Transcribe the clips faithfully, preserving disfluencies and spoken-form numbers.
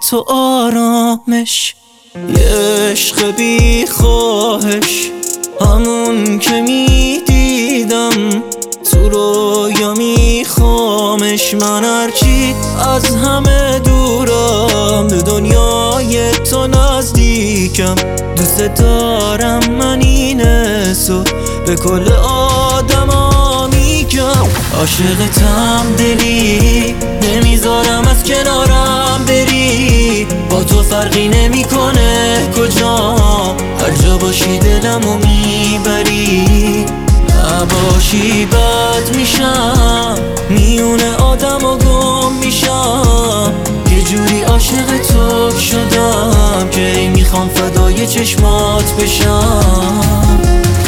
تو آرامش، یه عشق بی خواهش، همون که میدیدم تو رویا میخوامش. من هرچی از همه دورم، به دنیای تو نزدیکم. دوست دارم من این حسو به کل آدما میگم. عاشقتم دلی، نمیذارم از کنارم بری. با تو فرقی نمیکنه کجام، هر جا باشی دلمو میبری. نباشی بد میشم، میونه آدم و گم میشم. یه جوری عاشق تو شدم که ای میخوام فدای چشمات بشم.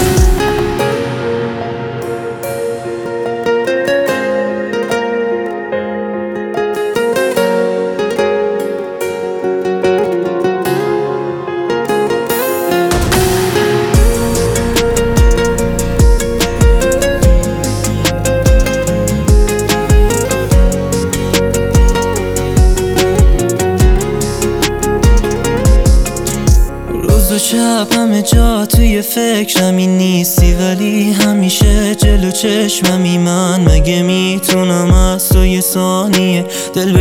روز و شب همه جا توی فکرمی نیستی، ولی همیشه جلو چشممی. من مگه میتونم از تو یه ثانیه دل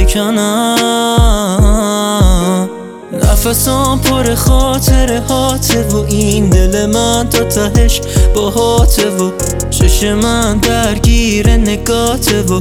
بکنم؟ نفسام پر خاطره هاته و این دل من تا تهش با هاته و چش من درگیر نگاته و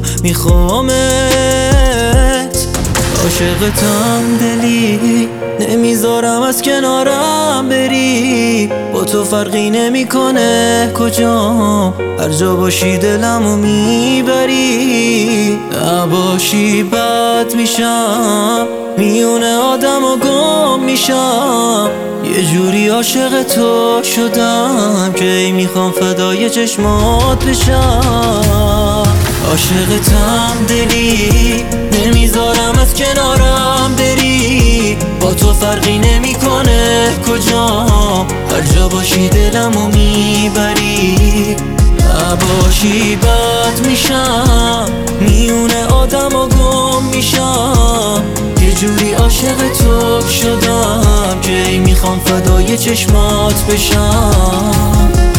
میخوامت. عاشقتم دلی، نمیذارم از کنارم بری. با تو فرقی نمیکنه کجام، هر جا باشی دلمو میبری. نباشی بد میشم، میونه آدم و گم میشم. یه جوری عاشق تو شدم که ای میخوام فدای چشمات بشم. عاشقتم دلی، نمیذارم از کنارم بری. با تو فرقی نمیکنه کجام، هر جا باشی دلمو میبری. نباشی بد میشم، میونه آدم و گم میشم. یه جوری عاشق تو شدم که ای میخوام فدای چشمات بشم.